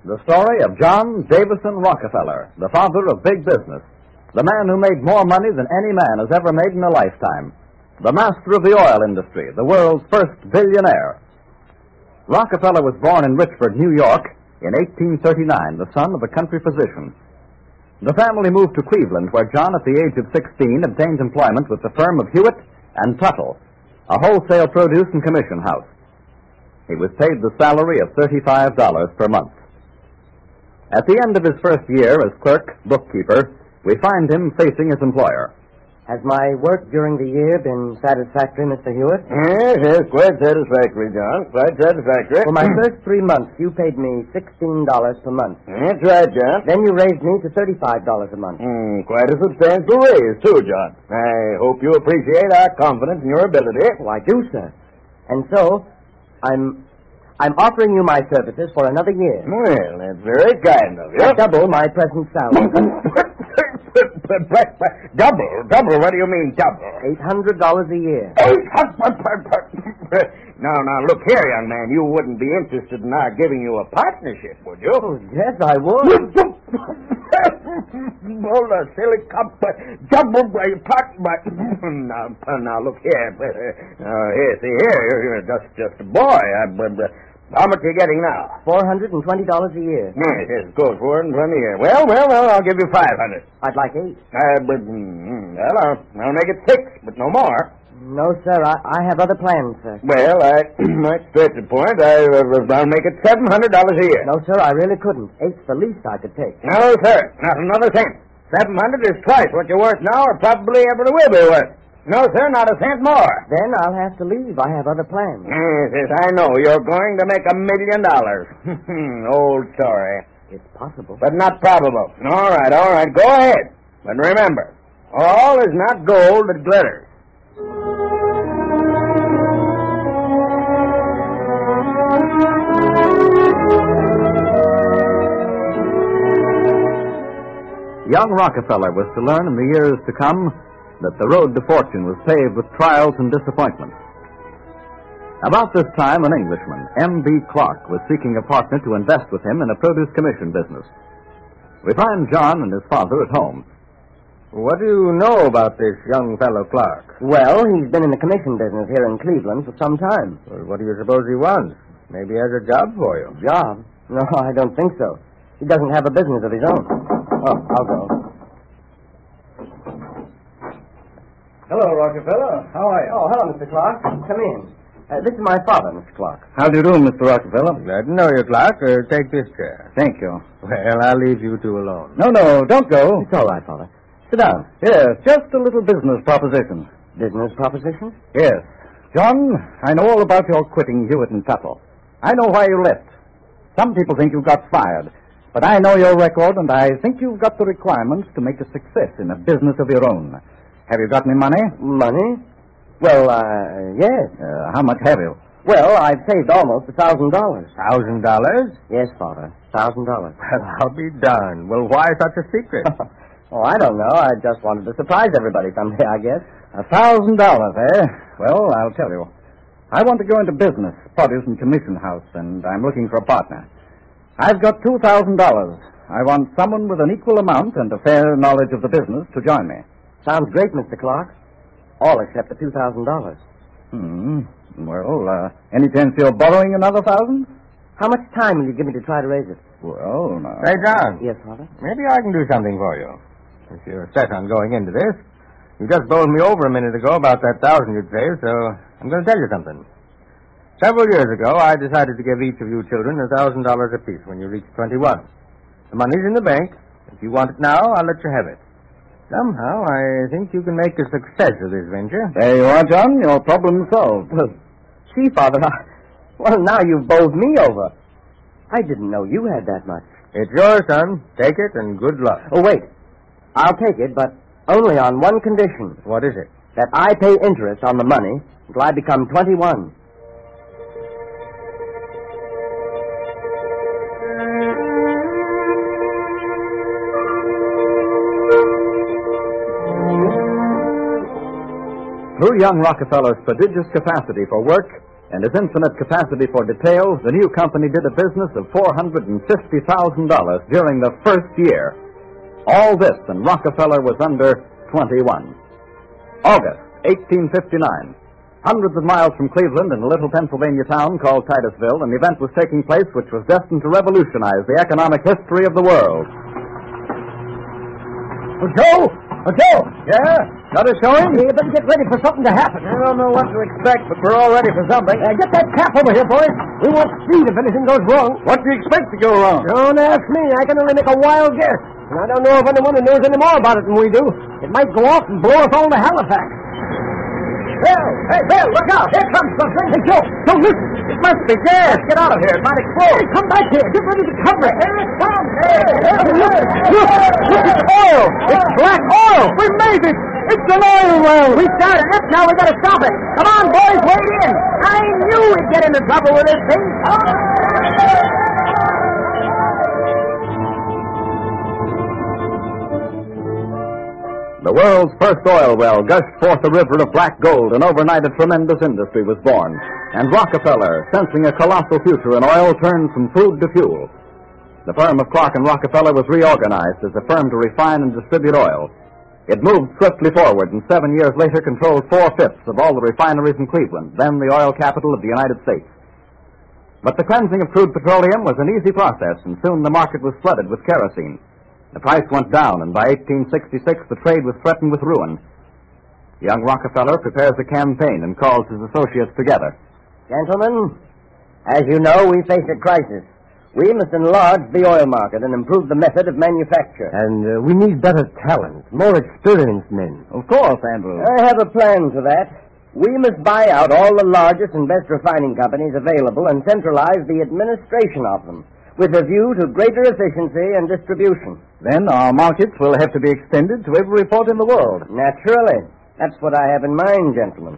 The story of John Davison Rockefeller, the father of big business, the man who made more money than any man has ever made in a lifetime, the master of the oil industry, the world's first billionaire. Rockefeller was born in Richford, New York, in 1839, the son of a country physician. The family moved to Cleveland, where John, at the age of 16, obtained employment with the firm of Hewitt and Tuttle, a wholesale produce and commission house. He was paid the salary of $35 per month. At the end of his first year as clerk, bookkeeper, we find him facing his employer. Has my work during the year been satisfactory, Mr. Hewitt? Yes, quite satisfactory, John. Quite satisfactory. For my first 3 months, you paid me $16 per month. That's right, John. Then you raised me to $35 a month. Quite a substantial raise, too, John. I hope you appreciate our confidence in your ability. Oh, I do, sir. And so, I'm offering you my services for another year. Well, that's very kind of you. Double my present salary. Double? What do you mean, double? $800 a year. Now, look here, young man. You wouldn't be interested in our giving you a partnership, would you? Oh, yes, I would. Hold a silly cup. Double my partner. Now, look here. Here, see here. You're just a boy. How much are you getting now? $420 a year. Yes, good. 420 a year. Well, I'll give you 500. I'd like 8. Well, I'll make it 6, but no more. No, sir. I have other plans, sir. Well, I might stretch the point. I'll make it $700 a year. No, sir, I really couldn't. 8's the least I could take. No, sir. Not another cent. 700 is twice what you're worth now, or probably ever will be worth. No, sir, not a cent more. Then I'll have to leave. I have other plans. Yes, I know. You're going to make $1 million. Old story. It's possible. But not probable. All right. Go ahead. But remember, all is not gold that glitters. Young Rockefeller was to learn in the years to come that the road to fortune was paved with trials and disappointments. About this time, an Englishman, M.B. Clark, was seeking a partner to invest with him in a produce commission business. We find John and his father at home. What do you know about this young fellow Clark? Well, he's been in the commission business here in Cleveland for some time. Well, what do you suppose he wants? Maybe he has a job for you. Job? No, I don't think so. He doesn't have a business of his own. Oh, I'll go. Hello, Rockefeller. How are you? Oh, hello, Mr. Clark. Come in. This is my father, Mr. Clark. How do you do, Mr. Rockefeller? Glad to know you, Clark. Take this chair. Thank you. Well, I'll leave you two alone. No, don't go. It's all right, Father. Sit down. Yes, just a little business proposition. Business proposition? Yes. John, I know all about your quitting Hewitt and Tuttle. I know why you left. Some people think you got fired. But I know your record, and I think you've got the requirements to make a success in a business of your own. Have you got any money? Money? Well, yes. How much have you? Well, I've saved almost $1,000. $1,000? Yes, Father. $1,000. Well, I'll be darned. Well, why such a secret? Oh, I don't know. I just wanted to surprise everybody someday, I guess. $1,000, eh? Well, I'll tell you. I want to go into business, produce and commission house, and I'm looking for a partner. I've got $2,000. I want someone with an equal amount and a fair knowledge of the business to join me. Sounds great, Mr. Clark. All except the $2,000. Well, any chance you're borrowing another $1,000? How much time will you give me to try to raise it? Well, no. Say, John. Yes, Father? Maybe I can do something for you. If you're set on going into this. You just bowled me over a minute ago about that $1,000 you'd saved, so I'm going to tell you something. Several years ago, I decided to give each of you children $1,000 apiece when you reach 21. The money's in the bank. If you want it now, I'll let you have it. Somehow, I think you can make a success of this venture. There you are, John. Your problem solved. Gee, Father, well, now you've bowled me over. I didn't know you had that much. It's yours, son. Take it, and good luck. Oh, wait. I'll take it, but only on one condition. What is it? That I pay interest on the money until I become 21. Through young Rockefeller's prodigious capacity for work, and his infinite capacity for details, the new company did a business of $450,000 during the first year. All this, and Rockefeller was under 21. August 1859. Hundreds of miles from Cleveland, in a little Pennsylvania town called Titusville, an event was taking place which was destined to revolutionize the economic history of the world. Joe! Joe! Yeah? Got a showing? You better get ready for something to happen. I don't know what to expect, but we're all ready for something. Get that cap over here, boys. We want speed if anything goes wrong. What do you expect to go wrong? Don't ask me. I can only make a wild guess. And I don't know of anyone who knows any more about it than we do. It might go off and blow us all to Halifax. Bill! Hey, Bill, look out! Here comes something! Hey, Joe! Don't listen! It must be gas. Get out of here. It might explode. Hey, come back here! Get ready to cover it! Here it comes! Look! It's oil! It's black oil! We made it! It's an oil well! We started it, now we gotta stop it! Come on, boys, wade in! I knew we'd get into trouble with this thing! The world's first oil well gushed forth a river of black gold, and overnight a tremendous industry was born. And Rockefeller, sensing a colossal future in oil, turned from food to fuel. The firm of Clark and Rockefeller was reorganized as a firm to refine and distribute oil. It moved swiftly forward, and 7 years later controlled 4/5 of all the refineries in Cleveland, then the oil capital of the United States. But the cleansing of crude petroleum was an easy process, and soon the market was flooded with kerosene. The price went down, and by 1866 the trade was threatened with ruin. Young Rockefeller prepares a campaign and calls his associates together. Gentlemen, as you know, we face a crisis. We must enlarge the oil market and improve the method of manufacture. And we need better talent, more experienced men. Of course, Andrew. I have a plan for that. We must buy out all the largest and best refining companies available and centralize the administration of them, with a view to greater efficiency and distribution. Then our markets will have to be extended to every port in the world. Naturally. That's what I have in mind, gentlemen.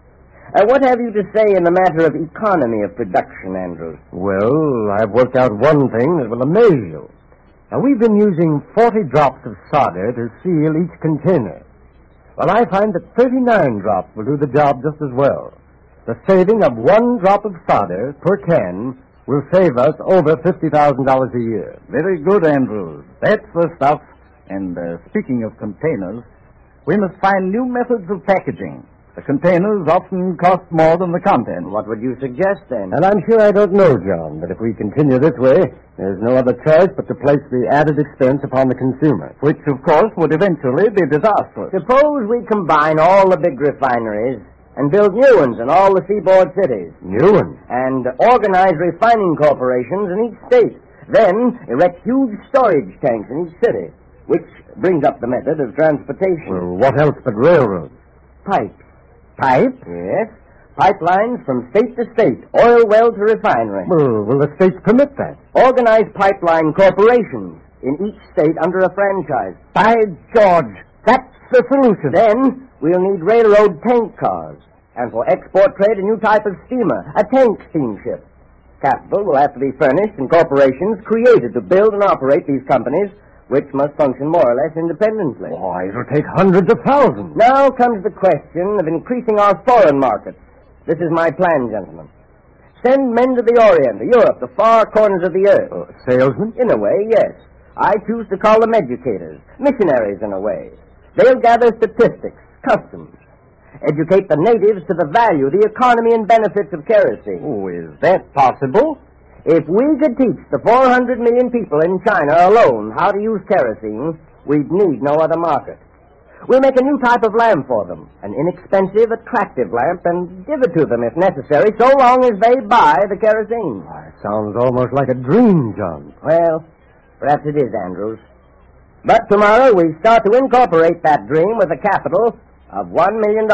What have you to say in the matter of economy of production, Andrews? Well, I've worked out one thing that will amaze you. Now, we've been using 40 drops of solder to seal each container. Well, I find that 39 drops will do the job just as well. The saving of 1 drop of solder per can will save us over $50,000 a year. Very good, Andrews. That's the stuff. And speaking of containers, we must find new methods of packaging. The containers often cost more than the content. What would you suggest, then? And I'm sure I don't know, John, but if we continue this way, there's no other choice but to place the added expense upon the consumer. Which, of course, would eventually be disastrous. Suppose we combine all the big refineries and build new ones in all the seaboard cities. New ones? And organize refining corporations in each state. Then erect huge storage tanks in each city, which brings up the method of transportation. Well, what else but railroads? Pipes. Pipes? Yes. Pipelines from state to state, oil well to refinery. Well, will the states permit that? Organize pipeline corporations in each state under a franchise. By George, that's the solution. Then we'll need railroad tank cars. And for export trade, a new type of steamer, a tank steamship. Capital will have to be furnished and corporations created to build and operate these companies, which must function more or less independently. Why, it'll take hundreds of thousands. Now comes the question of increasing our foreign markets. This is my plan, gentlemen. Send men to the Orient, to Europe, the far corners of the earth. Salesmen? In a way, yes. I choose to call them educators, missionaries in a way. They'll gather statistics, customs, educate the natives to the value, the economy, and benefits of kerosene. Oh, is that possible? If we could teach the 400 million people in China alone how to use kerosene, we'd need no other market. We'll make a new type of lamp for them, an inexpensive, attractive lamp, and give it to them if necessary, so long as they buy the kerosene. It sounds almost like a dream, John. Well, perhaps it is, Andrews. But tomorrow we start to incorporate that dream with a capital of $1 million.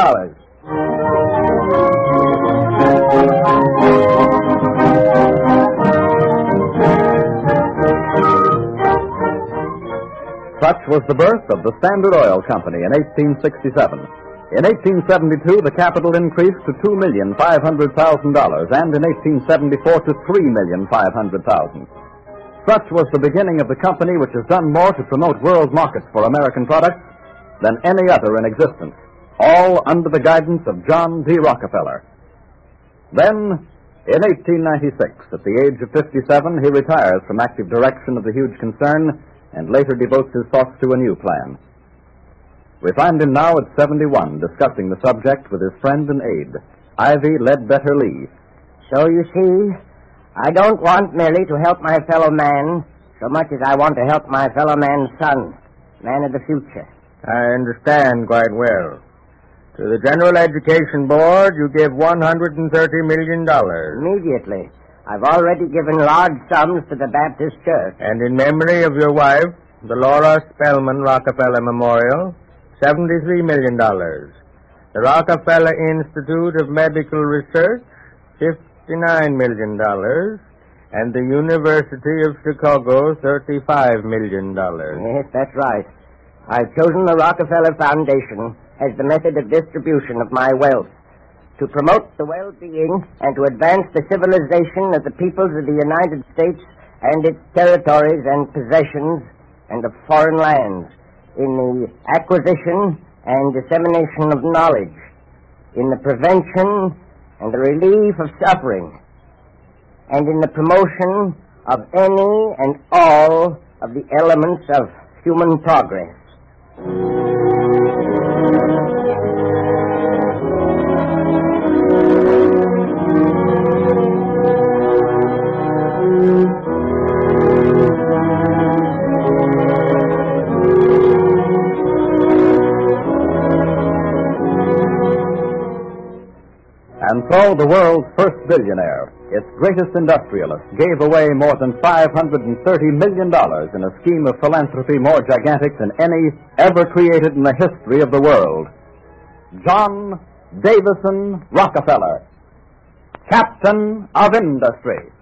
Such was the birth of the Standard Oil Company in 1867. In 1872, the capital increased to $2,500,000, and in 1874 to $3,500,000. Such was the beginning of the company which has done more to promote world markets for American products than any other in existence, all under the guidance of John D. Rockefeller. Then, in 1896, at the age of 57, he retires from active direction of the huge concern and later devotes his thoughts to a new plan. We find him now at 71, discussing the subject with his friend and aide, Ivy Ledbetter Lee. So you see, I don't want merely to help my fellow man so much as I want to help my fellow man's son, man of the future. I understand quite well. To the General Education Board, you give $130 million. Immediately. I've already given large sums to the Baptist Church. And in memory of your wife, the Laura Spellman Rockefeller Memorial, $73 million. The Rockefeller Institute of Medical Research, $59 million. And the University of Chicago, $35 million. Yes, that's right. I've chosen the Rockefeller Foundation as the method of distribution of my wealth, to promote the well-being and to advance the civilization of the peoples of the United States and its territories and possessions and of foreign lands, in the acquisition and dissemination of knowledge, in the prevention and the relief of suffering, and in the promotion of any and all of the elements of human progress. And so the world's first billionaire, its greatest industrialist, gave away more than $530 million in a scheme of philanthropy more gigantic than any ever created in the history of the world. John Davison Rockefeller, Captain of Industry.